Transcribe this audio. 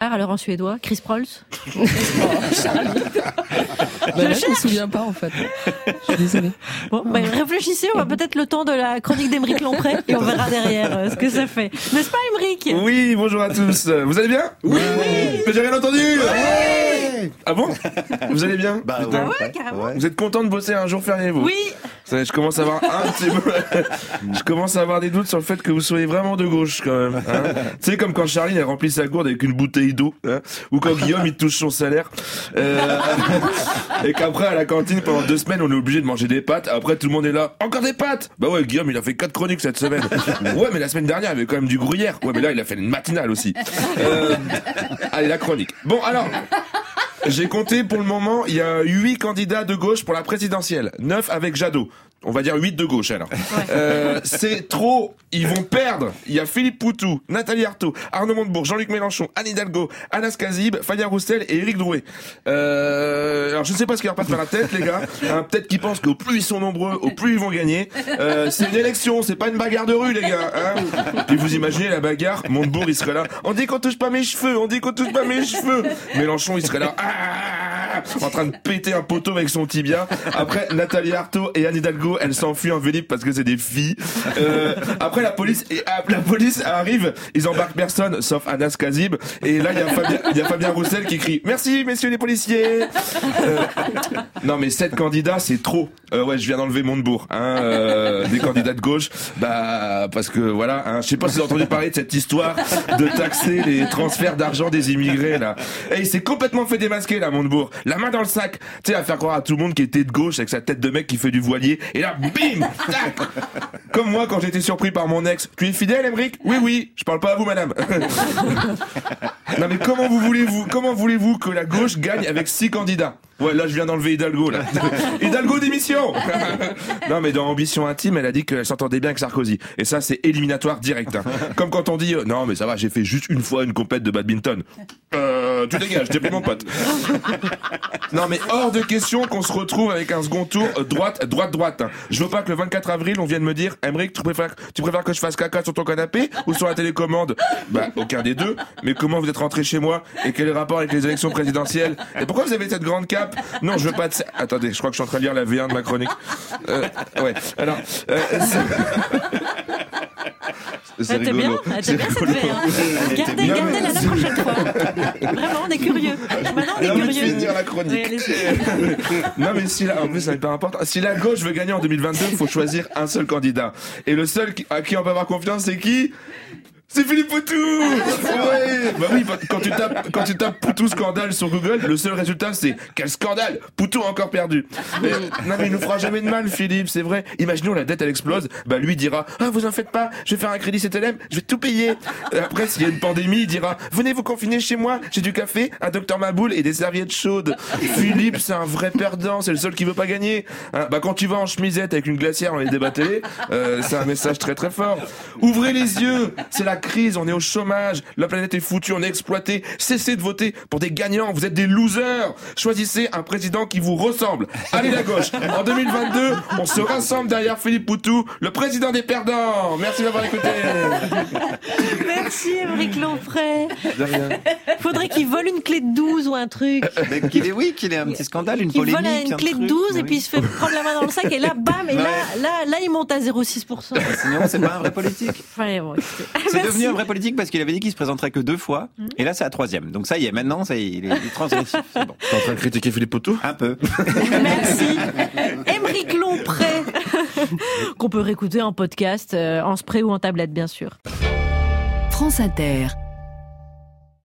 Alors en suédois, Chris Prols. Là, je me souviens pas en fait. Je suis désolée. Bon, réfléchissez, on va peut-être le temps de la chronique d'Aymeric Lompré et on verra derrière ce que ça fait. N'est-ce pas, Aymeric ? Oui, bonjour à tous. Vous allez bien ? Oui. Mais j'ai rien entendu. Ouais. Ah bon ? Vous allez bien ? Bah Putain. ouais, carrément. Vous êtes content de bosser un jour férié, vous ? Oui. Ça, je commence à avoir un petit peu... Je commence à avoir des doutes sur le fait que vous soyez vraiment de gauche, quand même. Hein, tu sais, comme quand Charline, elle remplit sa gourde avec une bouteille d'eau. Hein, ou quand Guillaume, il touche son salaire. Et qu'après, à la cantine, pendant 2 semaines, on est obligé de manger des pâtes. Après, tout le monde est là. Encore des pâtes ? Bah ouais, Guillaume, il a fait 4 chroniques cette semaine. Ouais, mais la semaine dernière, il y avait quand même du gruyère. Ouais, mais là, il a fait une matinale aussi. Allez, la chronique. Bon, alors... J'ai compté pour le moment, il y a 8 candidats de gauche pour la présidentielle. 9 avec Jadot. On va dire 8 de gauche alors. Ouais. C'est trop, ils vont perdre. Il y a Philippe Poutou, Nathalie Arthaud, Arnaud Montebourg, Jean-Luc Mélenchon, Anne Hidalgo, Anas Kazib, Fabien Roussel et Éric Drouet. Alors je ne sais pas ce qui leur passe par la tête les gars. Hein, peut-être qu'ils pensent qu'au plus ils sont nombreux, au plus ils vont gagner. C'est une élection, c'est pas une bagarre de rue les gars. Hein. Puis vous imaginez la bagarre, Montebourg il serait là. On dit qu'on touche pas mes cheveux, on dit qu'on touche pas mes cheveux. Mélenchon il serait là. En train de péter un poteau avec son tibia. Après Nathalie Arthaud et Anne Hidalgo, elles s'enfuient en Vélib parce que c'est des filles. Après la police arrive, ils embarquent personne sauf Anas Kazib et là il y a Fabien Roussel qui crie merci messieurs les policiers. Non mais 7 candidats c'est trop. Ouais, je viens d'enlever Montebourg des candidats de gauche parce que voilà, je sais pas si vous avez entendu parler de cette histoire de taxer les transferts d'argent des immigrés là. Et il s'est complètement fait démasquer là Montebourg, la main dans le sac, tu sais, à faire croire à tout le monde qu'il était de gauche avec sa tête de mec qui fait du voilier et là bim tac. Comme moi quand j'étais surpris par mon ex. Tu es fidèle Aymeric ? Oui, je parle pas à vous madame. Non mais comment voulez-vous que la gauche gagne avec 6 candidats ? Ouais, là je viens d'enlever Hidalgo là. Hidalgo démission. Non mais dans Ambition intime, elle a dit qu'elle s'entendait bien avec Sarkozy. Et ça c'est éliminatoire direct. Hein. Comme quand on dit non mais ça va, j'ai fait juste une fois une compète de badminton. Tu dégages, t'es plus mon pote. Non mais hors de question qu'on se retrouve avec un second tour droite. Hein. Je veux pas que le 24 avril on vienne me dire Aymeric, tu préfères que je fasse caca sur ton canapé ou sur la télécommande ? Bah aucun des deux. Mais comment vous êtes rentré chez moi et quel est le rapport avec les élections présidentielles ? Et pourquoi vous avez cette grande cape ? Non, je veux pas de... Attendez, je crois que je suis en train de lire la V1 de ma chronique. Ouais, alors... C'est rigolo. T'es bien cette V1. Gardez-la la prochaine fois. Vraiment, on est curieux. Maintenant, on est curieux. Finir la chronique. Non, mais en plus, c'est hyper important. Si la gauche veut gagner en 2022, il faut choisir un seul candidat. Et le seul à qui on peut avoir confiance, c'est qui ? C'est Philippe Poutou. Ouais. Bah oui, quand tu tapes Poutou scandale sur Google, le seul résultat c'est quel scandale, Poutou a encore perdu. Non mais il nous fera jamais de mal Philippe, c'est vrai. Imaginons la dette elle explose, bah lui dira vous en faites pas, je vais faire un crédit CTLM, je vais tout payer. Après s'il y a une pandémie, il dira venez vous confiner chez moi, j'ai du café, un docteur Maboul et des serviettes chaudes. Philippe c'est un vrai perdant, c'est le seul qui veut pas gagner. Bah quand tu vas en chemisette avec une glacière dans les débats télé, c'est un message très très fort. Ouvrez les yeux, c'est la crise, on est au chômage, la planète est foutue, on est exploité. Cessez de voter pour des gagnants, vous êtes des losers. Choisissez un président qui vous ressemble. Allez la gauche. En 2022, on se rassemble derrière Philippe Poutou, le président des perdants. Merci d'avoir écouté. Merci Aymeric Lompré. De rien. Faudrait qu'il vole une clé de 12 ou un truc. Mais qu'il ait un petit scandale, une polémique. Il vole une clé de 12 et puis il se fait prendre la main dans le sac et là, bam, et là, il monte à 0,6%. Sinon, c'est pas un vrai politique. Enfin, bon, c'est devenu un vrai politique parce qu'il avait dit qu'il se présenterait que 2 fois. Et là, c'est la 3e. Donc ça y est, maintenant, il est transgressif. C'est bon. T'es en train de critiquer Philippe Poutou ? Un peu. Merci. Aymeric Lompré. Qu'on peut réécouter en podcast, en spray ou en tablette, bien sûr. France Inter.